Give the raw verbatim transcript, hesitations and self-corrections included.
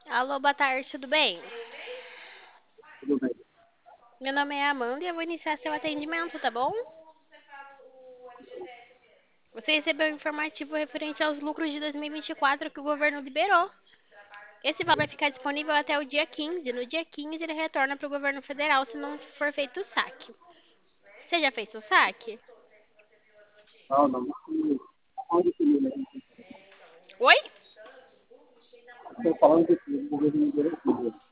Alô, boa tarde, tudo bem? Tudo bem. Meu nome é Amanda e eu vou iniciar seu atendimento, tá bom? Você recebeu um informativo referente aos lucros de dois mil e vinte e quatro que o governo liberou. Esse valor vai ficar disponível até o dia quinze. No dia quinze ele retorna para o governo federal se não for feito o saque. Você já fez o saque? Não, não. Onde que ele Oi? Estou falando que o governo liberou tudo.